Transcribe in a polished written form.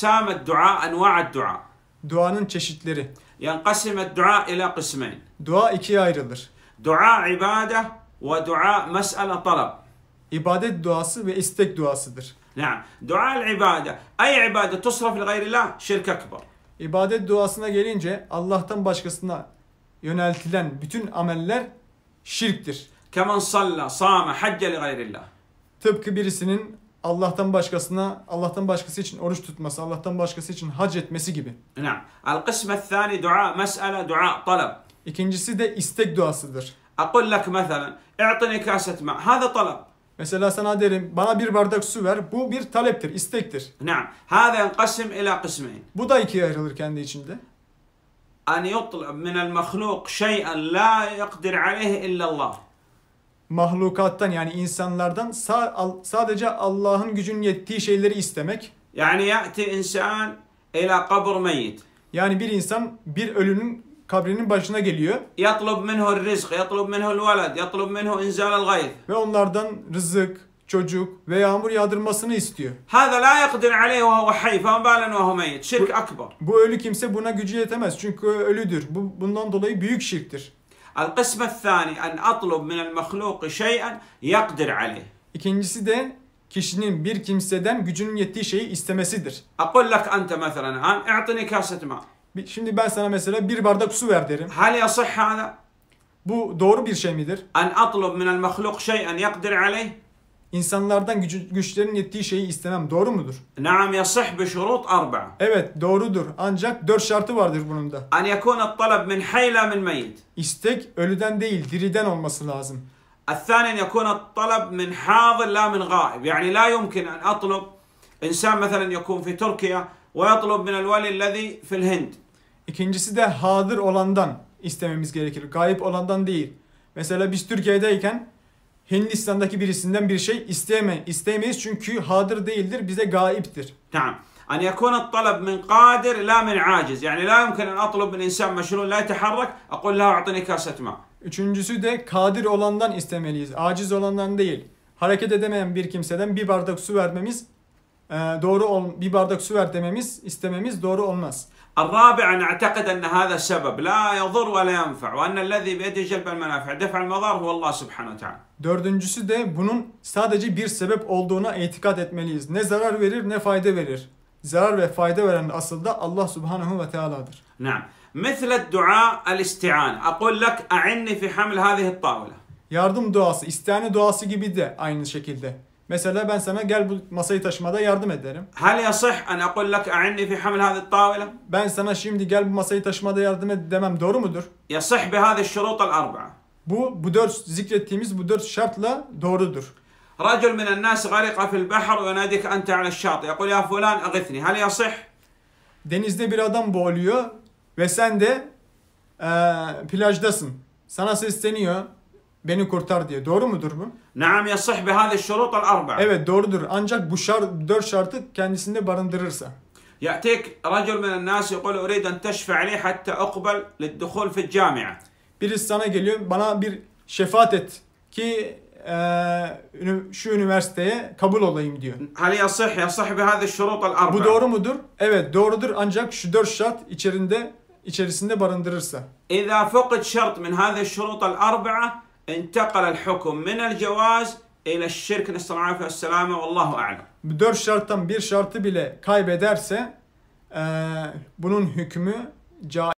أقسام الدعاء أنواع الدعاء. Duanın çeşitleri. ينقسم الدعاء إلى قسمين. Dua ikiye ayrılır. دعاء عبادة ودعاء مسألة طلب. İbadet duası ve istek duasıdır. نعم. دعاء العبادة أي عبادة تصرف لغير الله شرك أكبر. İbadet duasına gelince Allah'tan başkasına yöneltilen bütün ameller şirktir. كمن صلى صام حج لغير الله. Tıpkı birisinin Allah'tan başkası için oruç tutması, Allah'tan başkası için hac etmesi gibi. نعم. القسم الثاني دعاء مسألة دعاء طلب. İkincisi de istek duasıdır. أقول لك مثلا اعطني كاسة ماء هذا طلب. Mesela sana derim bana bir bardak su ver. Bu bir taleptir, istektir. نعم. هذا ينقسم إلى قسمين. Bu da ikiye ayrılır kendi içinde. أن يطلب من المخلوق شيئا لا يقدر عليه إلا الله. Mahlukattan yani insanlardan sadece Allah'ın gücünün yettiği şeyleri istemek. يعني يأتي إنسان إلى قبر ميت. Yani bir insan bir ölünün kabrinin başına geliyor. يطلب منه الرزق، يطلب منه الولد، يطلب منه إنزال الغيث. Ve onlardan rızık, çocuk ve yağmur yağdırmasını istiyor. هذا لا يقدر عليه وهو حي فما بالا وهو ميت. شرك أكبر. Bu ölü kimse buna gücü yetemez çünkü ölüdür. Bundan dolayı büyük şirktir. القسم الثاني أن أطلب من المخلوق شيئا يقدر عليه. İkincisi de kişinin bir kimseden gücünün yettiği şeyi istemesidir. أقول لك أنت مثلا الآن اعطني كاسة ماء. Şimdi ben sana mesela bir bardak su ver derim. هل يصح هذا؟ Bu doğru bir şey midir? أن أطلب من المخلوق شيئا يقدر عليه. İnsanlardan güçlerin yettiği şeyi istemem doğru mudur? نعم يصح بشروط 4. Evet doğrudur. Ancak 4 şartı vardır bunun da. أن يكون الطلب من حي لا من ميت. İstek ölüden değil diriden olması lazım. الثاني أن يكون الطلب من حاضر لا من غائب. يعني لا يمكن أن أطلب إنسان مثلا يكون في تركيا ويطلب من الولي الذي في الهند. İkincisi de hadır olandan istememiz gerekir. Gayip olandan değil. Mesela biz Türkiye'deyken Hindistan'daki birisinden bir şey isteyemeyiz çünkü hadır değildir, bize gaiptir. نعم. أن يكون الطلب من قادر لا من عاجز. يعني لا يمكن أن أطلب من إنسان مشلول لا يتحرك أقول له أعطني كاسة ماء. Üçüncüsü de kadir olandan istemeliyiz. Aciz olandan değil. Hareket edemeyen bir kimseden bir bardak su vermemiz bir bardak su ver istememiz doğru olmaz. الرابع أن أعتقد أن هذا السبب لا يضر ولا ينفع وأن الذي بيده جلب المنافع دفع المضار هو الله سبحانه وتعالى. Dördüncüsü de bunun sadece bir sebep olduğuna itikat etmeliyiz. Ne zarar verir ne fayda verir. Zarar ve fayda veren asıl da Allah Subhanahu ve Teala'dır. نعم. مثل الدعاء الاستعانة. أقول لك أعني في حمل هذه الطاولة. Yardım duası, istihane duası gibi de aynı şekilde. Mesela ben sana gel bu masayı taşımada yardım ederim. هل يصح أن أقول لك أعني في حمل هذه الطاولة؟ Ben sana şimdi gel bu masayı taşımada yardım et demem doğru mudur? يصح بهذه الشروط الأربعة. Bu zikrettiğimiz 4 şartla doğrudur. رجل من الناس غرق في البحر ويناديك أنت على الشاطئ يقول يا فلان أغثني. هل يصح؟ Denizde bir adam boğuluyor ve sen de plajdasın. Sana sesleniyor. Beni kurtar diye. Doğru mudur bu? نعم يصح بهذه الشروط الأربعة. Evet doğrudur. Ancak bu 4 şartı kendisinde barındırırsa. يأتيك رجل من الناس يقول أريد أن تشفع لي حتى أقبل للدخول في الجامعة. Birisi sana geliyor. Bana bir şefaat et ki şu üniversiteye kabul olayım diyor. هل يصح بهذه الشروط الأربعة. Bu doğru mudur? Evet doğrudur. Ancak şu 4 şart içerisinde barındırırsa. إذا فقد شرط من هذه الشروط الأربعة انتقل الحكم من الجواز إلى الشرك نسأل الله العافية والسلامة والله أعلم. Bu 4 şarttan bir şartı bile kaybederse bunun hükmü caiz.